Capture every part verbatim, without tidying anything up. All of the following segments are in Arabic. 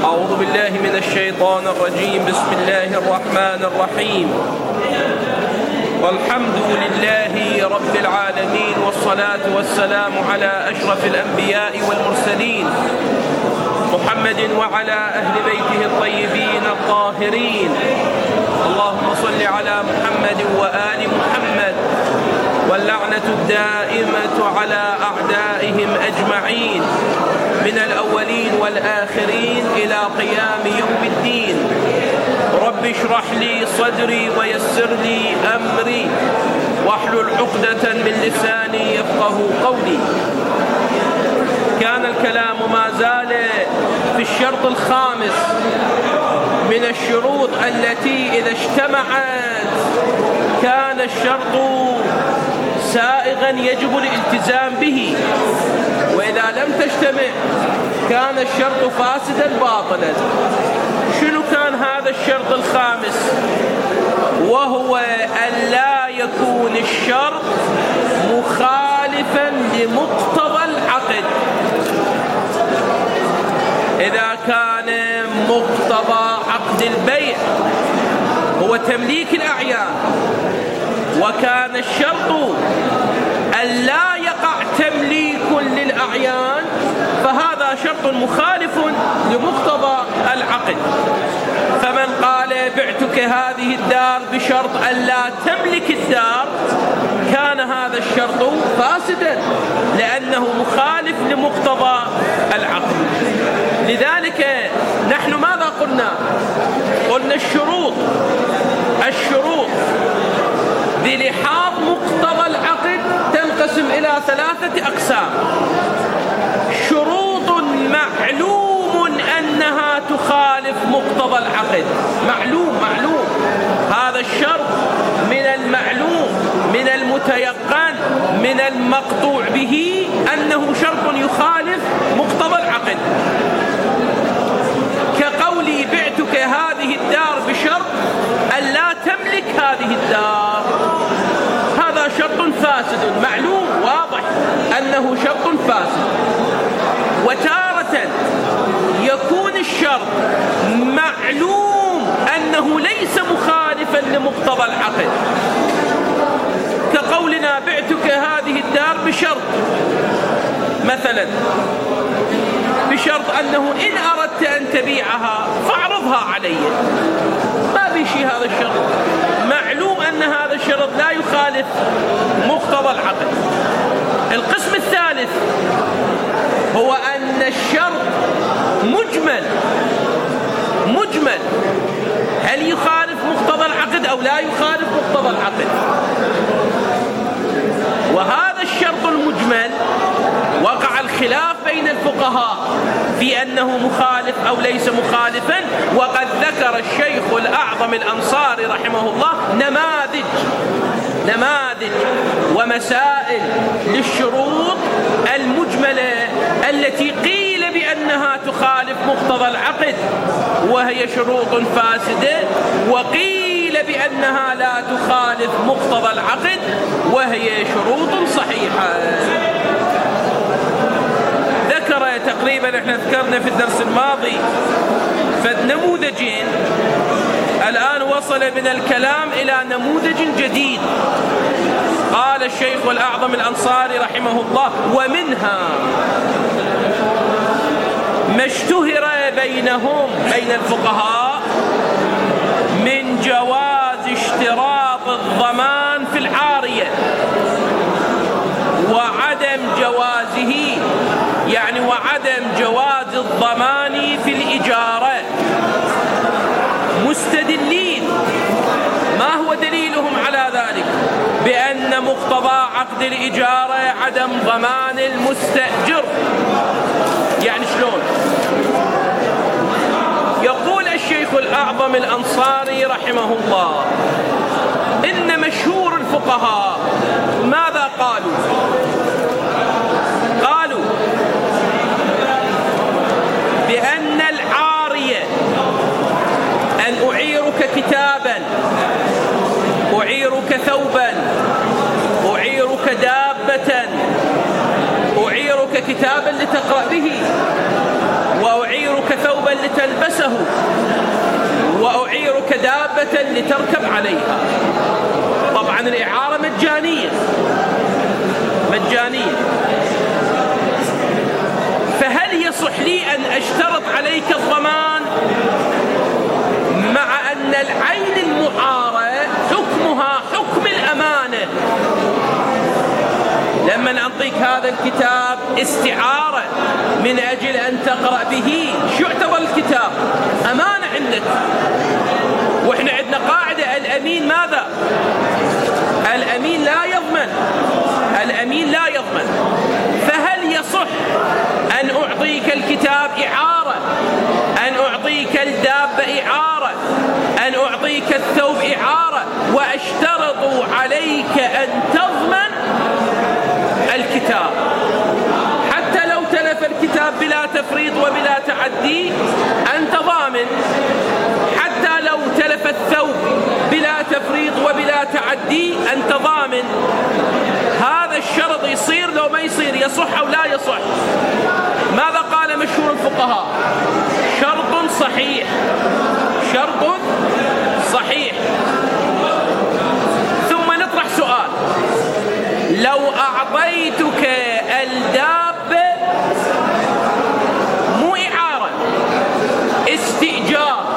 أعوذ بالله من الشيطان الرجيم. بسم الله الرحمن الرحيم. والحمد لله رب العالمين، والصلاة والسلام على أشرف الأنبياء والمرسلين محمد وعلى أهل بيته الطيبين الطاهرين. اللهم صل على محمد وآل محمد، واللعنة الدائمة على أعدائهم أجمعين من الأولين والآخرين إلى قيام يوم الدين. رب اشرح لي صدري ويسر لي أمري واحلل عقدة من لساني يفقه قولي. كان الكلام ما زال في الشرط الخامس من الشروط التي إذا اجتمعت كان الشرط سائغا يجب الالتزام به، وإذا لم تجتمع كان الشرط فاسدا باطلا. شنو كان هذا الشرط الخامس؟ وهو أن لا يكون الشرط مخالفا لمقتضى العقد. إذا كان مقتضى عقد البيع هو تمليك الأعيان، وكان الشرط أن لا يقع تمليك للأعيان، فهذا شرط مخالف لمقتضى العقد. فمن قال بعتك هذه الدار بشرط أن لا تملك الدار كان هذا الشرط فاسدا، لأنه مخالف لمقتضى العقد. لذلك نحن ماذا قلنا؟ قلنا الشروط الشروط بلحاظ مقتضى العقد تنقسم إلى ثلاثة أقسام. شروط معلوم أنها تخالف مقتضى العقد، معلوم معلوم هذا الشرط من المعلوم من المتيقن من المقطوع به أنه شرط يخالف مقتضى العقد، كقولي بعتك هذه الدار بشرط أن لا تملك هذه الدار. هذا شرط فاسد معلوم واضح أنه شرط فاسد. وتارة يكون الشرط معلوم أنه ليس مخالفا لمقتضى العقد، كقولنا بعتك هذه الدار بشرط مثلا بشرط أنه إن أردت أن تبيعها فاعرضها علي. ما في شيء هذا الشرط، معلوم أن هذا الشرط لا يخالف مقتضى العقد. القسم الثالث هو أن الشرط مجمل مجمل هل يخالف مقتضى العقد أو لا يخالف مقتضى العقد. وهذا الشرط المجمل وقع الخلاف بين الفقهاء في أنه مخالف أو ليس مخالفا، وقد ذكر الشيخ الأعظم الأنصاري رحمه الله نماذج نماذج ومسائل للشروط المجملة التي قيل بأنها تخالف مقتضى العقد وهي شروط فاسدة، وقيل بأنها لا تخالف مقتضى العقد وهي شروط صحيحة. ذكر تقريبا احنا ذكرنا في الدرس الماضي فنموذجين، الآن وصل من الكلام إلى نموذج جديد. قال الشيخ الأعظم الأنصاري رحمه الله: ومنها ما اشتهر بينهم بين الفقهاء من جواز اشتراط الضمان في العارية وعدم جوازه، يعني وعدم جواز الضمان في الإجارة، مستدلين. ما هو دليلهم على ذلك؟ بأن مقتضى عقد الإجارة عدم ضمان المستأجر. يعني شلون؟ يقول الشيخ الأعظم الأنصاري رحمه الله إن مشهور الفقهاء ماذا قالوا؟ قالوا بأن العارية أن أعيرك كتابا، أعيرك ثوبا، أعيرك دابة، أعيرك كتابا لتقرأ به، وأعيرك ثوبا ثوبا لتلبسه وأعيرك دابة لتركب عليها. طبعا الإعارة مجانية مجانية. فهل يصح لي أن أشترط عليك الضمان مع أن العين المعارة حكمها حكم الأمانة؟ لما نعطيك هذا الكتاب استعارة من أجل أن تقرأ به، شو يعتبر الكتاب؟ أمانة عندك. وإحنا عندنا قاعدة: الأمين ماذا؟ الأمين لا يضمن. الأمين لا يضمن. فهل يصح أن أعطيك الكتاب إعارة، أن أعطيك الدابة إعارة، أن أعطيك الثوب إعارة، وأشترط عليك أن تضمن الكتاب؟ حتى لو تلف الكتاب بلا تفريط وبلا تعدي أنت ضامن. حتى لو تلف الثوب بلا تفريط وبلا تعدي أنت ضامن. هذا الشرط يصير لو ما يصير؟ يصح أو لا يصح؟ ماذا قال مشهور الفقهاء؟ شرط صحيح. شرط صحيح. ثم نطرح سؤال: لو أعطيتك الدابة مو إعارة، استئجار.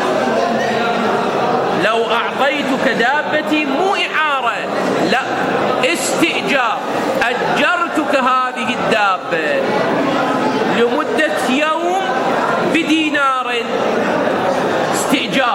لو أعطيتك دابتي مو إعارة، لا، استئجار. أجرتك هذه الدابة لمدة يوم بدينار، استئجار.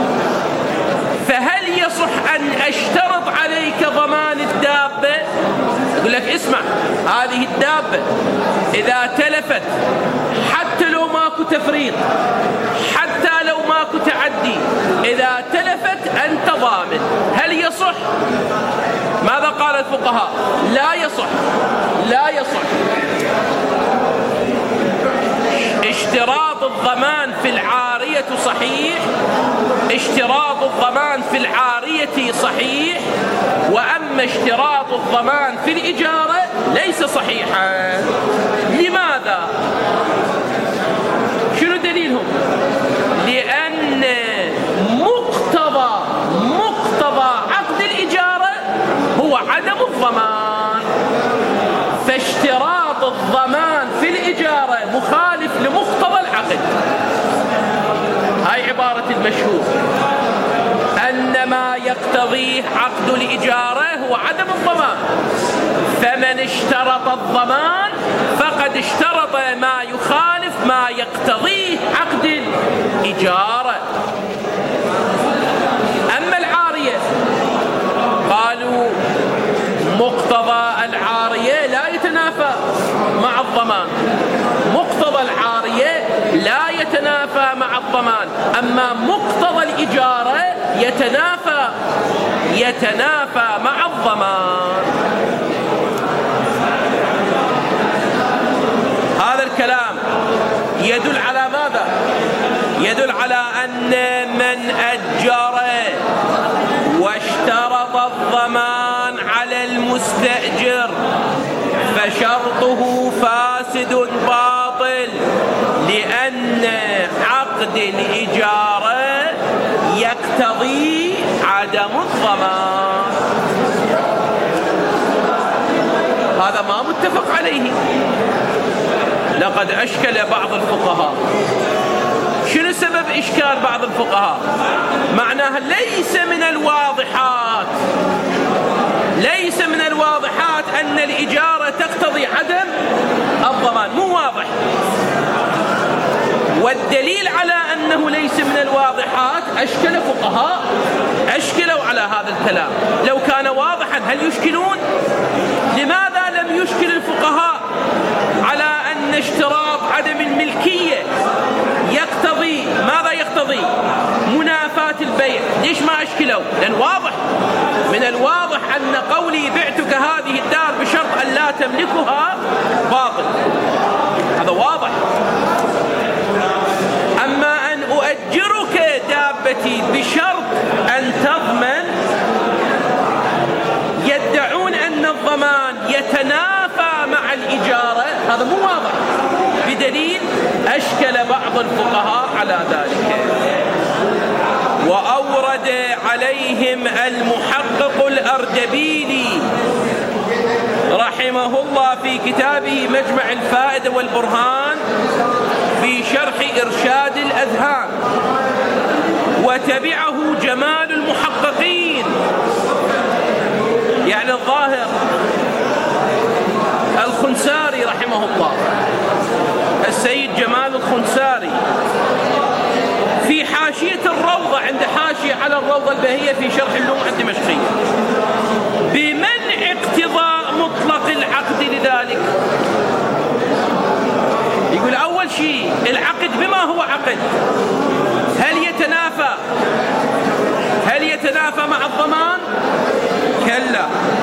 فهل يصح أن أشترط عليك ضمان الدابة؟ يقول لك: اسمع، هذه الدابة إذا تلفت حتى لو ماكو تفريط، حتى لو ماكو تعدي، إذا تلفت أنت ضامن. هل يصح؟ ماذا قال الفقهاء؟ لا يصح. لا يصح. اشتراط الضمان في العارية صحيح، اشتراط الضمان في العارية صحيح، وأما اشتراط الضمان في الإجارة ليس صحيحا. لماذا؟ شنو دليلهم؟ لأن مقتضى مقتضى عقد الإجارة هو عدم الضمان. فاشتراط الضمان في الإجارة مخالف لمقتضى العقد. هاي عبارة المشهور، أن ما يقتضيه عقد الإجارة هو عدم الضمان. فمن اشترط الضمان فقد اشترط ما يخالف ما يقتضيه عقد الإجارة. أما العارية قالوا مقتضى العارية لا يتنافى مع الضمان. مقتضى العارية لا يتنافى مع الضمان، أما مقتضى الإجارة يتنافى يتنافى مع الضمان. هذا الكلام يدل على ماذا؟ يدل على أن من أجر واشترط الضمان على المستأجر فشرطه فاسد باطل، لأن عقد الإجارة يقتضي عدم الضمان. هذا ما متفق عليه. لقد أشكل بعض الفقهاء. شنو سبب إشكال بعض الفقهاء؟ معناها ليس من الواضحات ليس من الواضحات أن الإجارة تقتضي عدم الضمان، مو واضح. والدليل على أنه ليس من الواضحات أشكل فقهاء أشكلوا على هذا الكلام. لو كان واضحا هل يشكلون؟ لماذا لم يشكل الفقهاء على أن اشتراط عدم الملكية يقتضي ماذا يقتضي؟ منافاة البيع. ليش ما أشكلوا؟ لأن واضح، من الواضح أن قولي بعتك هذه الدار بشرط أن لا تملكها باطل. هذا واضح. أما أن أؤجرك دابتي بشرط أن تضمن، يدعون أن الضمان يتنافى مع الإجارة، هذا مو واضح. بدليل أشكل بعض بعض الفقهاء على ذلك. وأورد عليهم المحقق الأردبيلي رحمه الله في كتابه مجمع الفائدة والبرهان في شرح إرشاد الأذهان، وتبعه جمال المحققين، يعني الظاهر الخنساري رحمه الله، السيد جمال الخنساري في حاشية الروضة، عند حاشية على الروضة البهية في شرح اللمعة الدمشقية، بمنع اقتضاء مطلق العقد لذلك. يقول أول شيء العقد بما هو عقد هل يتنافى هل يتنافى مع الضمان؟ كلا،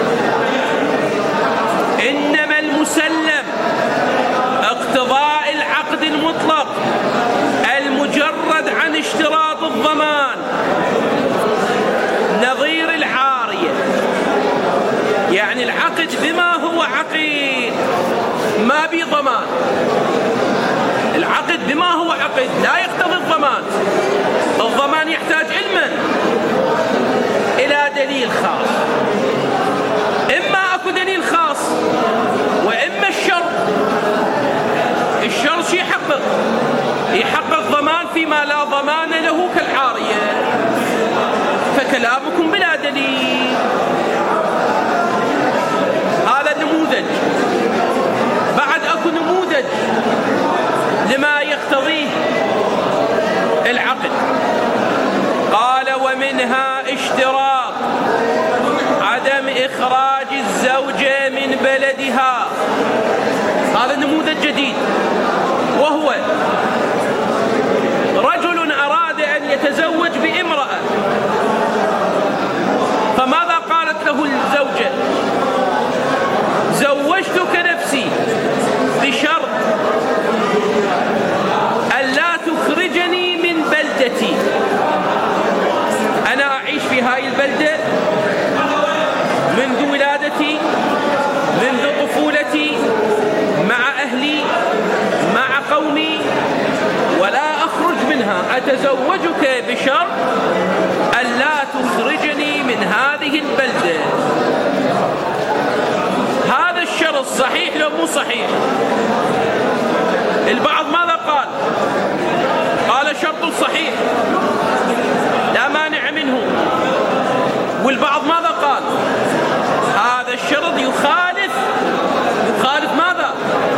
إنما المسلم اقتضاء العقد المطلق المجرد عن اشتراط الضمان، نظير العارية. يعني العقد بما هو عقد ما بي ضمان، العقد بما هو عقد لا يقتضي الضمان. الضمان يحتاج علما إلى دليل خاص، إما أكو دليل خاص وإما الشرط. الشرط شي يحقق يحقق ضمان فيما لا ضمان له كالعارية، فكلامكم بلا دليل. هذا نموذج. بعد أكو نموذج لما يقتضيه العقد، قال ومنها اشتراط عدم إخراج الزوجة من بلدها. هذا نموذج جديد، وهو رجل أراد أن يتزوج بامرأة، فماذا قالت له الزوجة؟ زوجتك نفسي بشرط ألا تخرجني من بلدتي. أنا أعيش في هاي البلدة منذ ولادتي، منذ طفولتي، مع أهلي، مع قومي، ولا أخرج منها. أتزوجك بشرط ألا تخرجني من هذه البلدة. هذا الشرط صحيح لو مو صحيح؟ البعض ماذا قال؟ قال شرط صحيح لا مانع منه. والبعض ماذا قال؟ هذا الشرط يخالف يخالف ماذا؟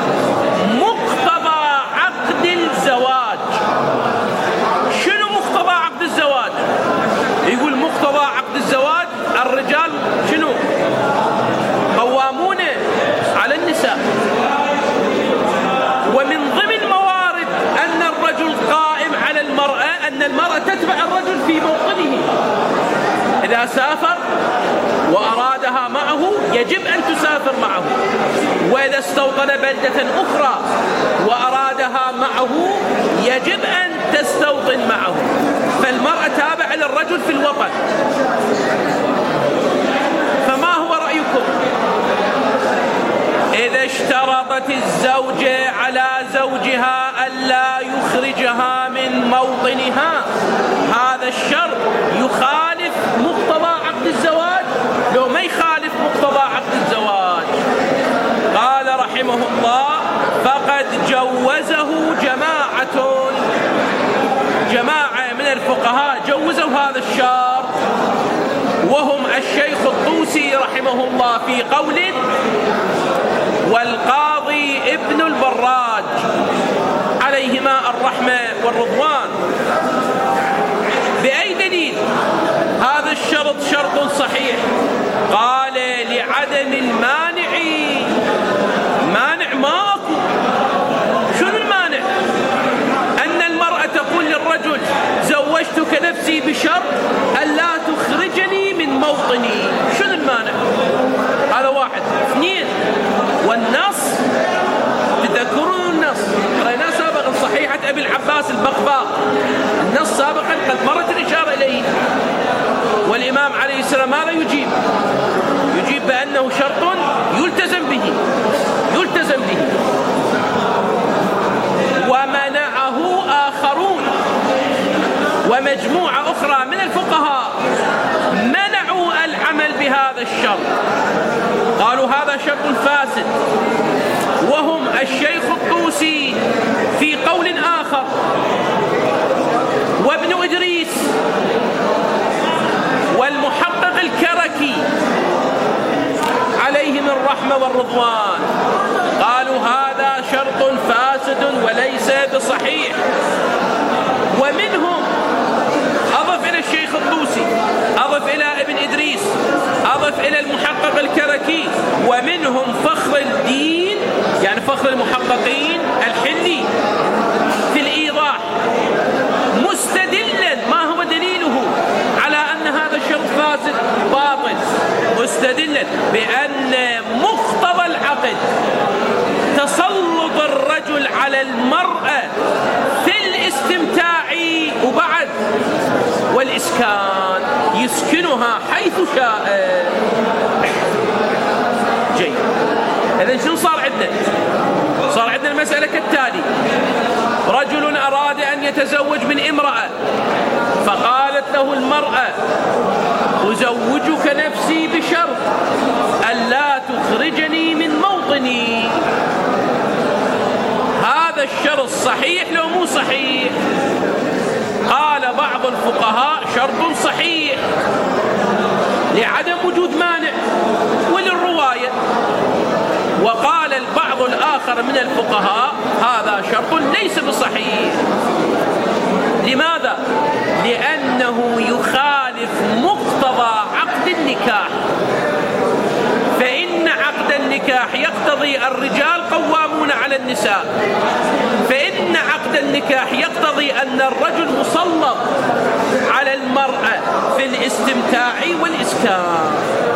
مقتضى عقد الزواج. شنو مقتضى عقد الزواج؟ يقول مقتضى عقد الزواج الرجال شنو؟ قوامون على النساء. ومن ضمن موارد أن الرجل قائم على المرأة أن المرأة تتبع الرجل في موطنه. إذا سافر وأرادها معه يجب أن تسافر معه، وإذا استوطن بلدة أخرى وأرادها معه يجب أن تستوطن معه. فالمرأة تابعة للرجل في الوطن. فما هو رأيكم إذا اشترطت الزوجة على زوجها ألا يخرجها من موطنها؟ هذا الشرط يخالف مقتضى عقد الزواج لو ما يخالف مقتضى عقد الزواج؟ قال رحمه الله فقد جوزه جماعة جماعة من الفقهاء، جوزوا هذا الشرط، وهم الشيخ الطوسي رحمه الله في قول، والقاضي ابن البراج عليهما الرحمة والرضوان. بأي دليل هذا الشرط شرط صحيح؟ قال لعدم المانع. مانع ما أكو. شنو المانع؟ أن المرأة تقول للرجل زوجتك نفسي بشرط ألا تخرجني من موطني. شنو المانع؟ هذا واحد. اثنين، والنص تذكرون النص قرأناه سابقا صحيحة أبي العباس البغباء. النص سابقا قد مرت الإشارة إليه، والإمام عليه السلام ماذا يجيب؟ يجيب بأنه شرط يلتزم به يلتزم به ومنعه الشرط. قالوا هذا شرط فاسد، وهم الشيخ الطوسي في قول آخر، وابن إدريس، والمحقق الكركي عليهم الرحمة والرضوان، قالوا هذا شرط فاسد وليس بصحيح. ومنهم أضف إلى الشيخ الطوسي، أضف إلى ابن إدريس، أضف إلى المحقق الكركي، ومنهم فخر الدين يعني فخر المحققين الحلي في الإيضاح، مستدلا ما هو دليله على أن هذا الشرط فاسد باطل، مستدلا بأن مقتضى العقد تسلط الرجل على المرأة في الاستمتاع وبعد والإسكان، يسكنها حيث شاء. جيد. إذن شنو صار عندنا؟ صار عندنا المسألة كالتالي: رجل أراد أن يتزوج من امرأة، فقالت له المرأة: أزوجك نفسي بشرط ألا تخرجني من موطني. هذا الشرط صحيح لو مو صحيح؟ قال بعض الفقهاء شرط صحيح لعدم وجود مانع وللرواية، وقال البعض الآخر من الفقهاء هذا شرط ليس بصحيح. لماذا؟ لأنه يخالف مقتضى عقد النكاح، فإن عقد النكاح يقتضي الرجال قوامون على النساء، فإن عقد النكاح يقتضي أن الرجل مسلط على المرأة في الاستمتاع والإسكان.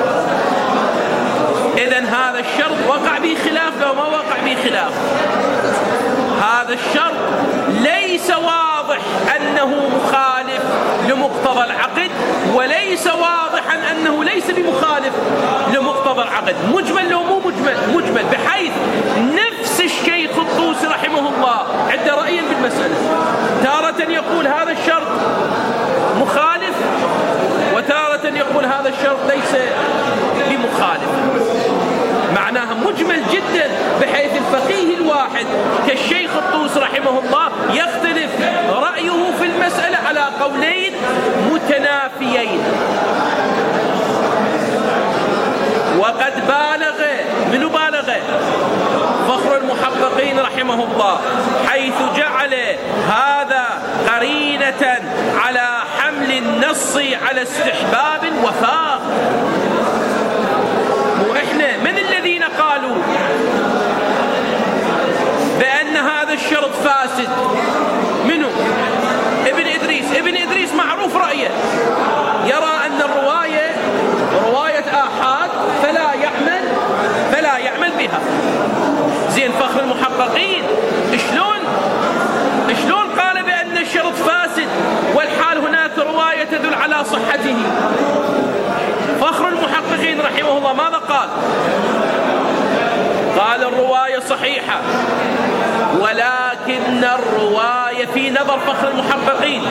إذن هذا الشرط وقع به خلاف لو ما وقع به خلاف. هذا الشرط ليس واضح أنه مخالف لمقتضى العقد، وليس واضحا أنه ليس بمخالف لمقتضى العقد. مجمل لو مو مجمل، مجمل بحيث نفس الشيخ الطوسي رحمه الله عنده رأيين بالمسألة، تارة يقول هذا الشرط مخالف، وتارة يقول هذا الشرط ليس بمخالف. معناها مجمل جدا، بحيث الفقيه الواحد كالشيخ الطوسي رحمه الله يختلف رأيه في المسألة على قولين متنافيين. وقد بالغ، من بالغ؟ فخر المحققين رحمه الله، حيث جعل هذا قرينة على حمل النص على استحباب الوفاء. وإحنا من الذين قالوا بأن هذا الشرط فاسد؟ منه ابن إدريس. ابن إدريس معروف رأيه، يرى أن الرواية رواية آحاد فلا يعمل فلا يعمل بها. زين، فخر المحققين شلون شلون قال بأن الشرط فاسد والحال هناك رواية تدل على صحته؟ فخر المحققين رحمه الله ماذا قال؟ قال الرواية صحيحة، ولكن الرواية في نظر فخر المحققين،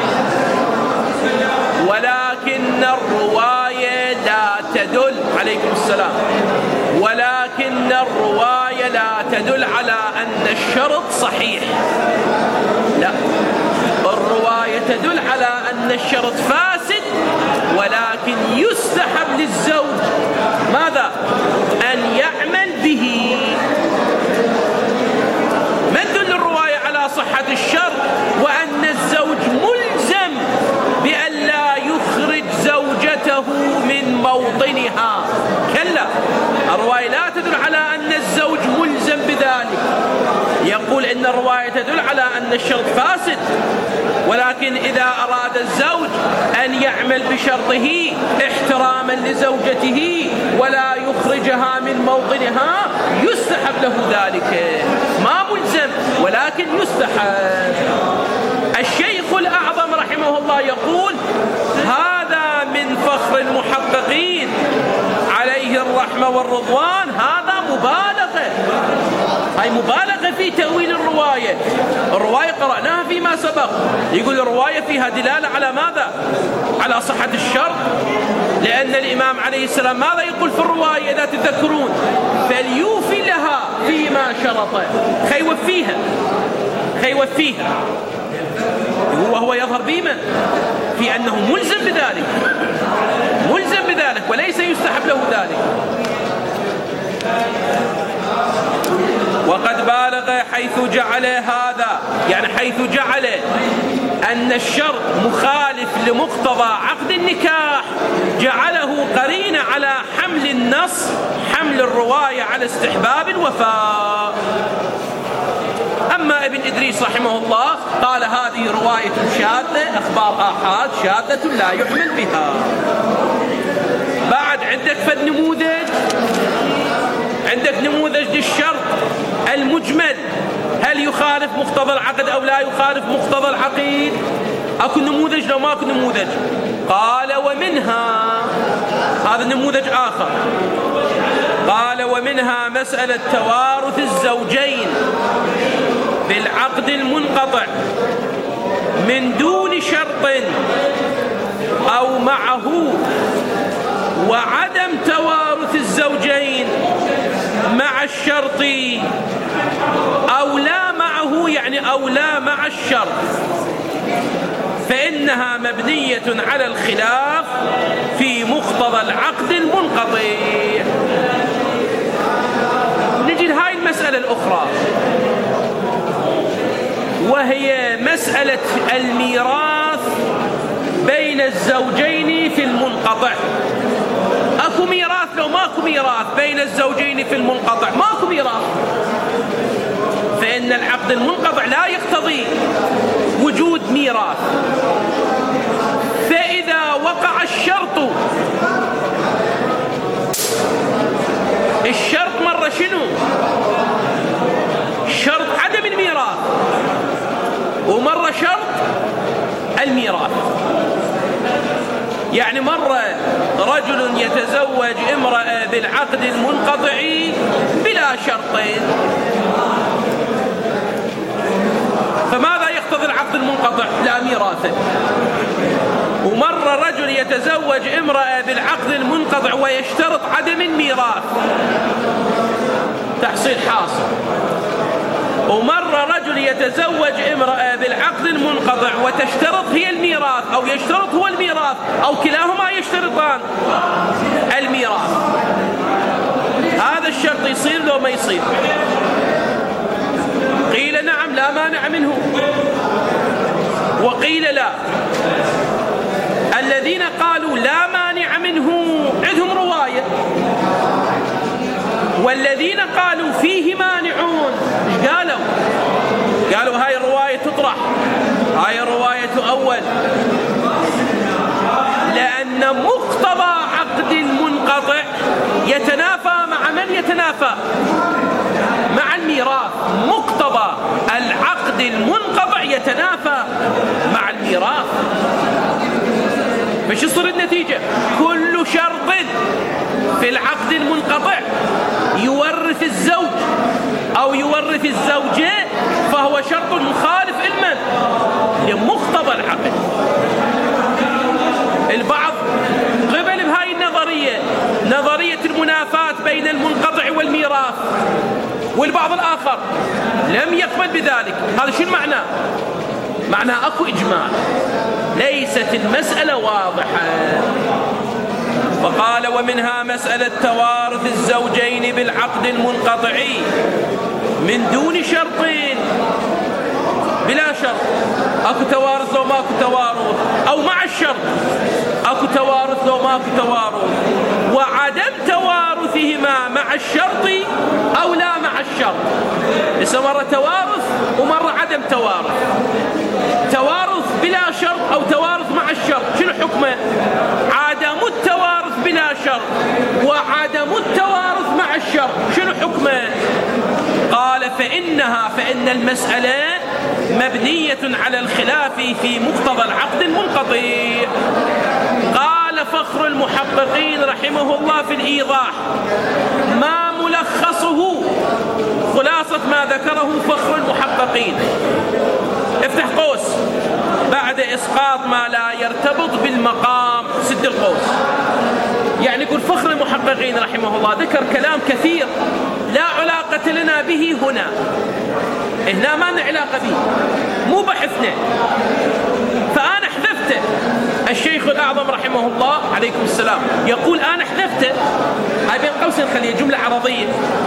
ولكن الرواية لا تدل، عليكم السلام، ولكن الرواية لا تدل على أن الشرط صحيح. لا، الرواية تدل على أن الشرط فاسد، ولكن يستحب للزوج ماذا؟ أن يعمل به. ما تدل الرواية على صحة الشرط وأن الزوج ملزم بأن لا يخرج زوجته من موطنها؟ كلا، الرواية لا تدل على أن الزوج ملزم بذلك. يقول إن الرواية تدل على أن الشرط فاسد، ولكن إذا أراد الزوج أن يعمل بشرطه احتراما لزوجته ولا يخرجها من موطنها يستحب له ذلك، ما ملزم ولكن يستحب. الشيخ الأعظم رحمه الله يقول هذا من فخر المحققين عليه الرحمة والرضوان، هذا مبالغة، هاي مبالغة في تأويل الرواية. الرواية قرأناها فيما سبق، يقول الرواية فيها دلالة على ماذا؟ على صحة الشرط، لأن الإمام عليه السلام ماذا يقول في الرواية إذا تذكرون؟ فليوفي لها فيما شرط، خيوفيها خيوفيها وهو يظهر بمن؟ في أنه ملزم بذلك، ملزم بذلك وليس يستحب له ذلك. وقد بالغ حيث جعل هذا، يعني حيث جعل أن الشرط مخالف لمقتضى عقد النكاح، جعله قرينة على حمل النص، حمل الرواية على استحباب الوفاء. أما ابن إدريس رحمه الله قال هذه رواية شاذة، أخبار آحاد شاذة لا يحمل بها. بعد عندك فد نموذج، عندك نموذج للشرط المجمل، هل يخالف مقتضى العقد أو لا يخالف مقتضى العقد؟ أكو نموذج لو ما أكو نموذج؟ قال ومنها، هذا نموذج آخر، قال ومنها مسألة توارث الزوجين بالعقد المنقطع من دون شرط أو معه، وعدم توارث الزوجين مع الشرط أو لا معه، يعني أو لا مع الشرط، فإنها مبنية على الخلاف في مقتضى العقد المنقطع. نجي لهاي المسألة الأخرى، وهي مسألة الميراث بين الزوجين في المنقطع. أكو ميراث لو ماكو ميراث بين الزوجين في المنقطع؟ ماكو ميراث، فإن العقد المنقطع لا يقتضي وجود ميراث. فإذا وقع الشرط، الشرط مرة شنو؟ شرط عدم الميراث، ومرة شرط الميراث. يعني مرة رجل يتزوج امرأة بالعقد المنقطع بلا شرطين، فماذا يقتضي العقد المنقطع؟ لا ميراث. ومرة رجل يتزوج امرأة بالعقد المنقطع ويشترط عدم الميراث، تحصيل حاصل. ومرة رجل يتزوج امرأة بالعقد المنقطع وتشترط هي الميراث، أو يشترط هو الميراث، أو كلاهما يشترطان الميراث. هذا الشرط يصير لو ما يصير؟ قيل نعم لا مانع منه، وقيل لا. الذين قالوا لا مانع منه عندهم رواية، والذين قالوا فيه مانعون ايش قالوا؟ قالوا هاي الرواية تطرح، هاي الرواية تؤول، لأن مقتضى عقد المنقطع يتنافى مع من يتنافى؟ مع الميراث. مقتضى العقد المنقطع يتنافى مع الميراث، فش يصير النتيجة؟ كل شرط في العقد المنقطع يورث الزوج أو يورث الزوجة فهو شرط مخالف لمن؟ لمقتضى العقد. البعض قبل بهاي النظرية، نظرية المنافاة بين المنقطع والميراث، والبعض الآخر لم يقبل بذلك. هذا شو معناه؟ معناه أكو إجماع، ليست المسألة واضحة. فقال ومنها مسألة توارث الزوجين بالعقد المنقطع من دون شرطين، بلا شرط. أكو توارث لو ماكو توارث، أو مع الشرط. أكو توارث لو ماكو توارث، وعدم توارثهما مع الشرط أو لا مع الشرط. لسه مرة توارث ومرة عدم توارث. توارث بلا شرط أو توارث مع الشرط، شنو حكمه؟ عدم التوارث بلا شرط وعدم التوارث مع الشرط، شنو حكمه؟ قال فإنها فإن المسألة مبنية على الخلاف في مقتضى العقد المنقطع. قال فخر المحققين رحمه الله في الإيضاح: ما ملخصه خلاصة ما ذكره فخر المحققين، افتح قوس، بعد إسقاط ما لا يرتبط بالمقام سد القوس. يعني يقول فخر المحققين رحمه الله ذكر كلام كثير لا علاقة لنا به هنا، هنا ما لنا علاقة به، مو بحثنا، فأنا حذفته. الشيخ الأعظم رحمه الله عليكم السلام يقول أنا حذفته، هاي بين قوسين خليه جملة عرضية.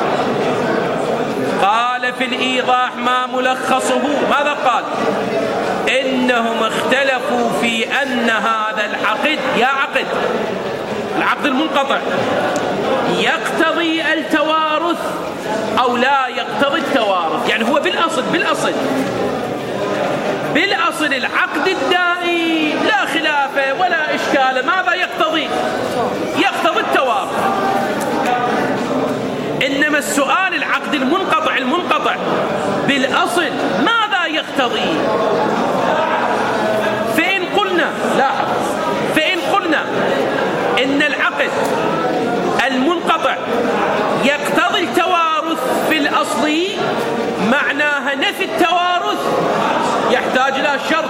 قال في الإيضاح ما ملخصه، ماذا قال؟ إنهم اختلفوا في أن هذا العقد، يا عقد العقد المنقطع، يقتضي التوارث أو لا يقتضي التوارث. يعني هو بالأصل بالأصل بالأصل العقد الدائم لا خلاف ولا إشكال، ماذا يقتضي؟ يقتضي التوارث. إنما السؤال العقد المنقطع المنقطع بالأصل ماذا يقتضي؟ فإن قلنا لاحظ، فإن قلنا إن العقد المنقطع يقتضي التوارث في الأصل، معناها نفي التوارث يحتاج إلى شرط.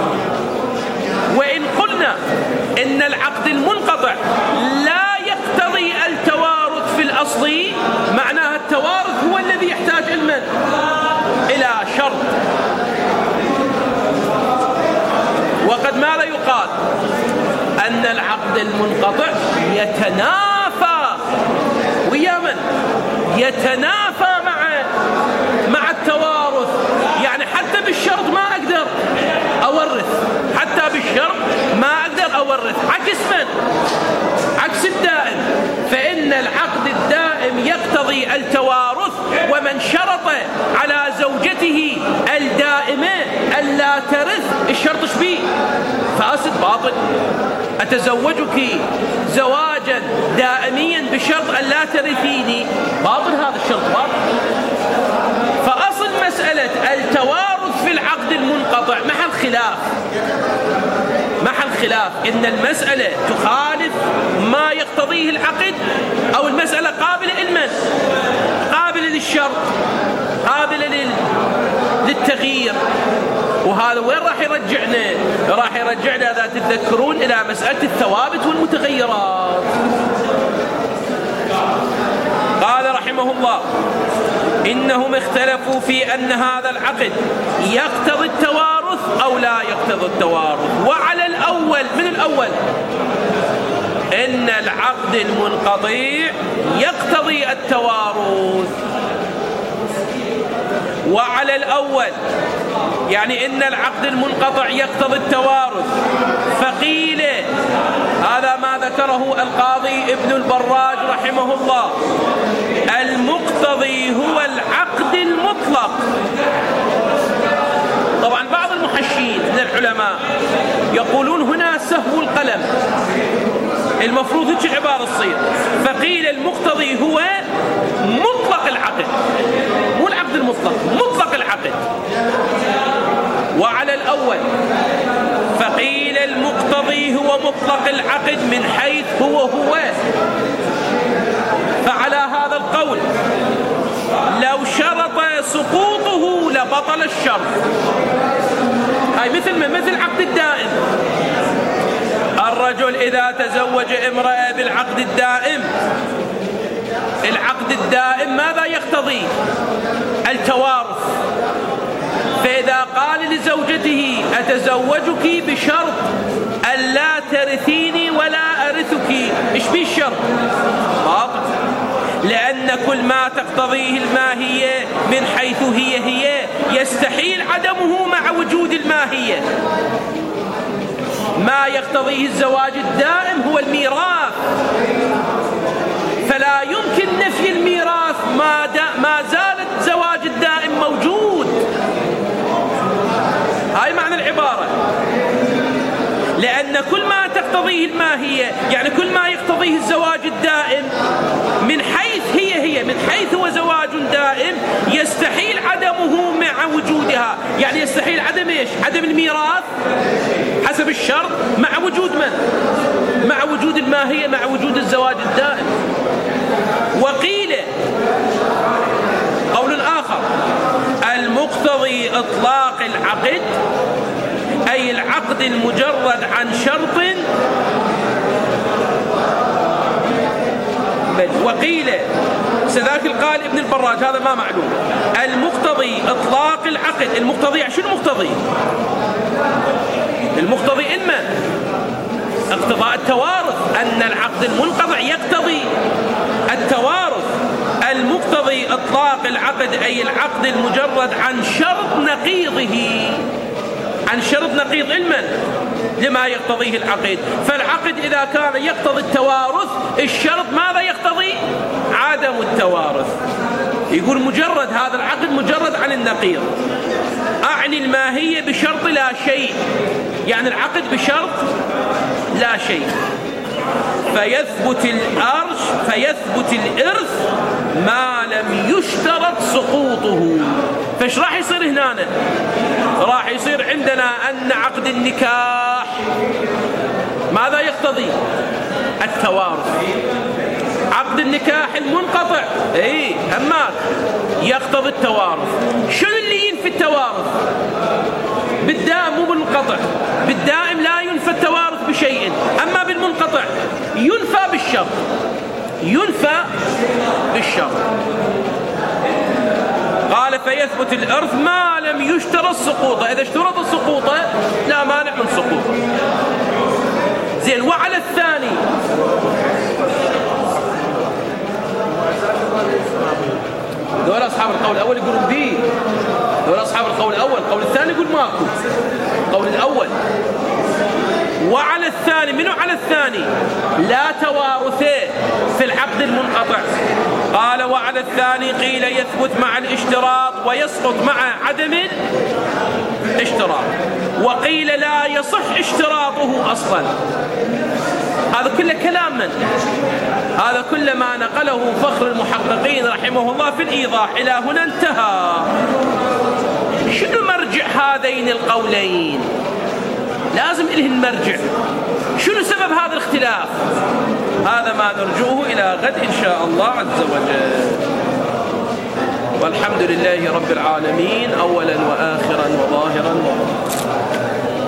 وإن قلنا إن العقد المنقطع لا يقتضي التوارث في الأصل، معناها التوارث هو الذي يحتاج المن إلى شرط. وقد ماذا يقال؟ أن العقد المنقطع يتنافى ويا من؟ يتنافى مع مع التوارث. يعني حتى بالشرط ما أقدر أورث، حتى بالشرط ما أقدر أورث، عكس من؟ عكس الدائم. فإن العقد الدائم يقتضي التوارث، ومن شرط على زوجته الدائمة ألا ترث، الشرط شبيه؟ فاسد باطل. أتزوجك زواجا دائميا بشرط أن لا ترثيني، باطل، هذا الشرط باطل. فأصل مسألة التوارث في العقد المنقطع محل خلاف، محل خلاف إن المسألة تخالف ما يقتضيه العقد، أو المسألة قابلة للمن؟ قابلة للشرط، قابلة لل... للتغيير. وهذا وين راح يرجعنا؟ راح يرجعنا إذا تتذكرون إلى مسألة الثوابت والمتغيرات. قال رحمه الله إنهم اختلفوا في أن هذا العقد يقتضي التوارث أو لا يقتضي التوارث. وعلى الأول، من الأول؟ إن العقد المنقطع يقتضي التوارث. وعلى الأول يعني إن العقد المنقطع يقتضي التوارث. فقيل هذا ما ذكره القاضي ابن البراج رحمه الله، المقتضي هو العقد المطلق. طبعا بعض المحشين من العلماء يقولون هنا سهو القلم، المفروض هيك عبارة تصير. فقيل المقتضي هو مطلق العقد، مو العقد المطلق، مطلق العقد. وعلى الأول فقيل المقتضي هو مطلق العقد من حيث هو هو. فعلى هذا القول لو شرط سقوطه لبطل الشرط. هاي مثل ما مثل عقد الدائم. الرجل إذا تزوج امرأة بالعقد الدائم، العقد الدائم ماذا يقتضي؟ التوارث. فإذا قال لزوجته أتزوجك بشرط ألا ترثيني ولا أرثك، إيش بيه الشرط؟ باطل، لأن كل ما تقتضيه الماهية من حيث هي هي يستحيل عدمه مع وجود الماهية. ما يقتضيه الزواج الدائم هو الميراث، فلا يمكن نفي الميراث ما, ما زال الزواج الدائم موجود. هاي معنى العبارة. لأن كل ما تقتضيه الماهية، يعني كل ما يقتضيه الزواج الدائم من حيث هي هي، من حيث هو زواج دائم، يستحيل عدمه مع وجودها. يعني يستحيل عدم إيش؟ عدم الميراث حسب الشرط مع وجود من؟ مع وجود الماهية، مع وجود الزواج الدائم. وقيل قول المقتضي إطلاق العقد أي العقد المجرد عن شرط. وقيل سذاك القائل ابن البراج هذا ما معلوم. المقتضي إطلاق العقد، المقتضي شو المقتضي؟ المقتضي إما اقتضاء التوارث، أن العقد المنقطع يقتضي التوارث. المقتضي إطلاق العقد أي العقد المجرد عن شرط نقيضه، عن شرط نقيض علما لما يقتضيه العقد. فالعقد إذا كان يقتضي التوارث، الشرط ماذا يقتضي؟ عدم التوارث. يقول مجرد هذا العقد مجرد عن النقيض. أعني الماهية بشرط لا شيء، يعني العقد بشرط لا شيء. فيثبت الأرش فيثبت الإرث ما لم يشترط سقوطه. فايش راح يصير هنا؟ راح يصير عندنا أن عقد النكاح ماذا يقتضي؟ التوارث. عقد النكاح المنقطع اي هماك يقتضي التوارث. شنو اللي ينفي التوارث؟ بالدائم مو بالمنقطع. بالدائم لا ينفى التوارث بشيء، أما بالمنقطع ينفى بالشرط، ينفى بالشرط. قال فيثبت الإرث ما لم يشترط سقوطه. إذا اشترط السقوط لا مانع من سقوطه. زين. وعلى الثاني دول أصحاب القول الأول يقولون به، دول أصحاب القول الأول. القول الثاني يقول ماكو. القول الأول وعلى الثاني. منو على الثاني؟ لا توارثه في العقد المنقطع. قال وعلى الثاني قيل يثبت مع الاشتراط ويسقط مع عدم الاشتراط، وقيل لا يصح اشتراطه أصلا. هذا كله كلام من؟ هذا كل ما نقله فخر المحققين رحمه الله في الإيضاح. إلى هنا انتهى. شنو مرجع هذين القولين؟ لازم إلهن مرجع. شنو سبب هذا الاختلاف؟ هذا ما نرجوه إلى غد إن شاء الله عز وجل. والحمد لله رب العالمين أولا وآخرا وظاهرا وباطنا.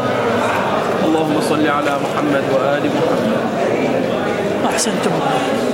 اللهم صل على محمد وآل محمد. أحسنتم.